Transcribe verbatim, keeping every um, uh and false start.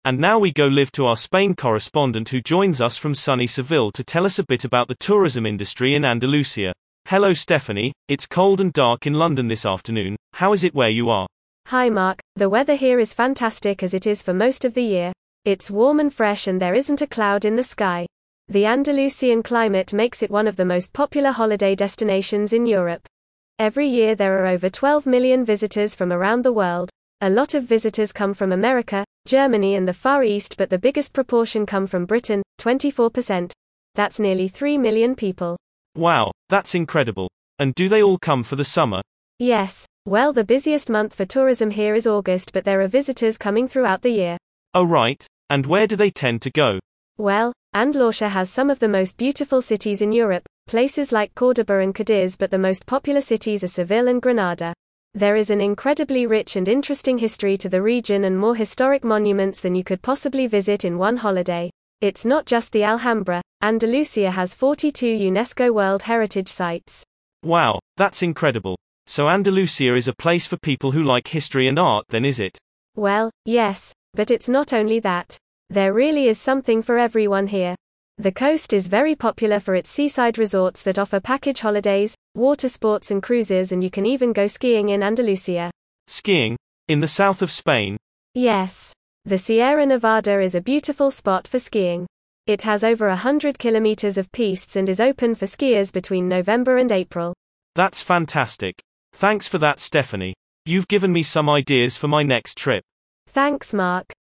And now we go live to our Spain correspondent who joins us from sunny Seville to tell us a bit about the tourism industry in Andalusia. Hello Stephanie, it's cold and dark in London this afternoon. How is it where you are? Hi Mark, the weather here is fantastic as it is for most of the year. It's warm and fresh and there isn't a cloud in the sky. The Andalusian climate makes it one of the most popular holiday destinations in Europe. Every year there are over twelve million visitors from around the world. A lot of visitors come from America, Germany and the Far East, but the biggest proportion come from Britain, twenty-four percent. That's nearly three million people. Wow, that's incredible. And do they all come for the summer? Yes, well the busiest month for tourism here is August, but there are visitors coming throughout the year. Oh right, and where do they tend to go? Well, Andalusia has some of the most beautiful cities in Europe, places like Córdoba and Cadiz, but the most popular cities are Seville and Granada. There is an incredibly rich and interesting history to the region and more historic monuments than you could possibly visit in one holiday. It's not just the Alhambra. Andalusia has forty-two UNESCO World Heritage Sites. Wow, that's incredible. So Andalusia is a place for people who like history and art then, is it? Well, yes, but it's not only that. There really is something for everyone here. The coast is very popular for its seaside resorts that offer package holidays, water sports and cruises, and you can even go skiing in Andalusia. Skiing? In the south of Spain? Yes. The Sierra Nevada is a beautiful spot for skiing. It has over a hundred kilometers of pistes and is open for skiers between November and April. That's fantastic. Thanks for that, Stephanie. You've given me some ideas for my next trip. Thanks, Mark.